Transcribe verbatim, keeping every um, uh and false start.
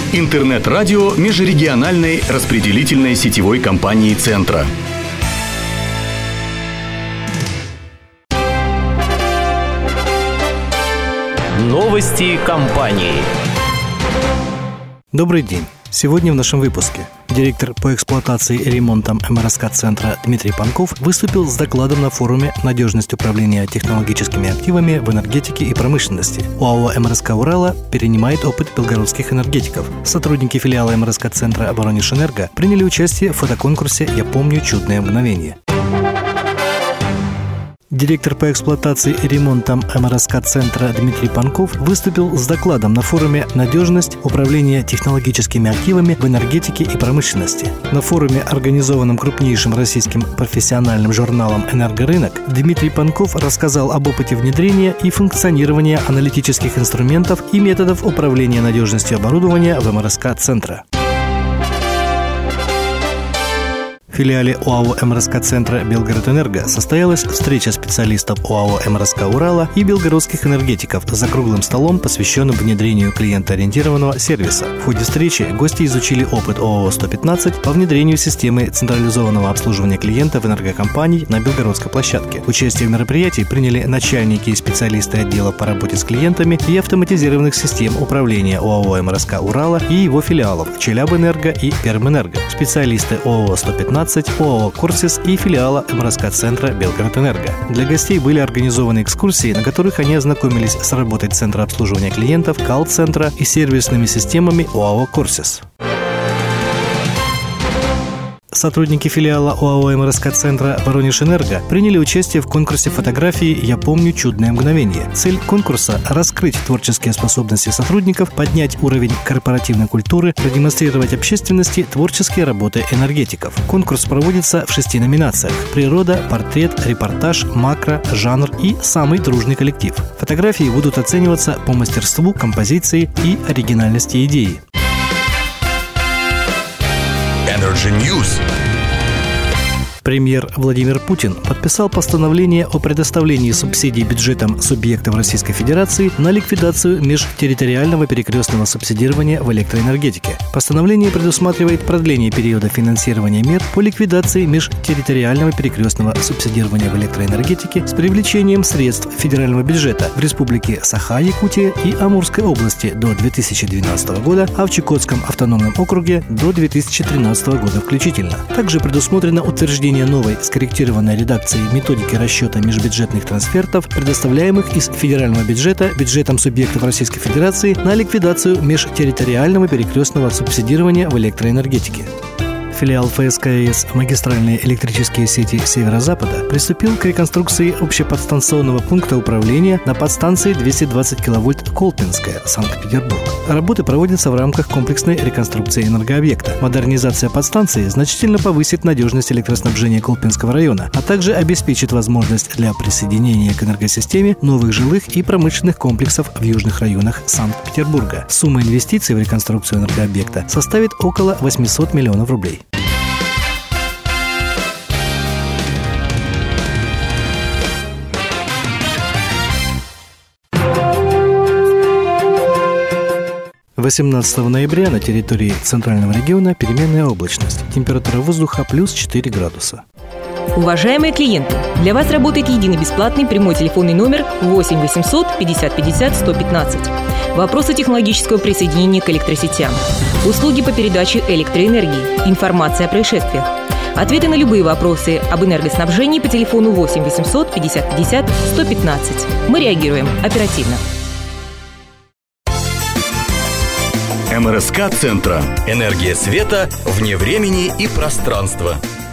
Интернет-радио межрегиональной распределительной сетевой компании «Центра». Новости компании. Добрый день. Сегодня в нашем выпуске директор по эксплуатации и ремонтам эм эр эс ка-центра Дмитрий Панков выступил с докладом на форуме «Надежность управления технологическими активами в энергетике и промышленности». ОАО эм эр эс ка «Урала» перенимает опыт белгородских энергетиков. Сотрудники филиала эм эр эс ка-центра «Воронеж-Энерго» приняли участие в фотоконкурсе «Я помню чудное мгновение». Директор по эксплуатации и ремонтам эм эр эс ка-центра Дмитрий Панков выступил с докладом на форуме «Надежность управления технологическими активами в энергетике и промышленности». На форуме, организованном крупнейшим российским профессиональным журналом «Энергорынок», Дмитрий Панков рассказал об опыте внедрения и функционирования аналитических инструментов и методов управления надежностью оборудования в эм эр эс ка-центра. В филиале ОАО эм эр эс ка-центра «Белгород-Энерго» состоялась встреча специалистов ОАО эм эр эс ка «Урала» и белгородских энергетиков за круглым столом, посвященным внедрению клиентоориентированного сервиса. В ходе встречи гости изучили опыт ОАО сто пятнадцать по внедрению системы централизованного обслуживания клиентов энергокомпаний на белгородской площадке. Участие в мероприятии приняли начальники и специалисты отдела по работе с клиентами и автоматизированных систем управления ОАО эм эр эс ка «Урала» и его филиалов «Челябэнерго» и «Пермэнерго», специалисты ОАО сто пятнадцать, ОАО «Корсис» и филиала эм эр эс ка-центра «Белгород-Энерго». Для гостей были организованы экскурсии, на которых они ознакомились с работой Центра обслуживания клиентов, колл-центра и сервисными системами ОАО «Корсис». Сотрудники филиала ОАО эм эр эс ка-центра «Воронеж-Энерго» приняли участие в конкурсе фотографии «Я помню чудное мгновение». Цель конкурса – раскрыть творческие способности сотрудников, поднять уровень корпоративной культуры, продемонстрировать общественности творческие работы энергетиков. Конкурс проводится в шести номинациях – природа, портрет, репортаж, макро, жанр и самый дружный коллектив. Фотографии будут оцениваться по мастерству, композиции и оригинальности идеи. Energy News. Премьер Владимир Путин подписал постановление о предоставлении субсидий бюджетам субъектов Российской Федерации на ликвидацию межтерриториального перекрестного субсидирования в электроэнергетике. Постановление предусматривает продление периода финансирования мер по ликвидации межтерриториального перекрестного субсидирования в электроэнергетике с привлечением средств федерального бюджета в республике Саха-Якутия и Амурской области до две тысячи двенадцатого года, а в Чукотском автономном округе до две тысячи тринадцатого года включительно. Также предусмотрено утверждение новой скорректированной редакции методики расчета межбюджетных трансфертов, предоставляемых из федерального бюджета бюджетам субъектов Российской Федерации на ликвидацию межтерриториального перекрестного субсидирования в электроэнергетике. Филиал эф эс ка э эс «Магистральные электрические сети Северо-Запада» приступил к реконструкции общеподстанционного пункта управления на подстанции двести двадцать киловольт Колпинская, Санкт-Петербург. Работы проводятся в рамках комплексной реконструкции энергообъекта. Модернизация подстанции значительно повысит надежность электроснабжения Колпинского района, а также обеспечит возможность для присоединения к энергосистеме новых жилых и промышленных комплексов в южных районах Санкт-Петербурга. Сумма инвестиций в реконструкцию энергообъекта составит около восемьсот миллионов рублей. восемнадцатого ноября на территории Центрального региона переменная облачность. Температура воздуха плюс четыре градуса. Уважаемые клиенты, для вас работает единый бесплатный прямой телефонный номер восемь восемьсот пятьдесят пятьдесят сто пятнадцать. Вопросы технологического присоединения к электросетям. Услуги по передаче электроэнергии. Информация о происшествиях. Ответы на любые вопросы об энергоснабжении по телефону восемь восемьсот пятьдесят пятьдесят сто пятнадцать. Мы реагируем оперативно. эм эр эс ка-центра. Энергия света вне времени и пространства.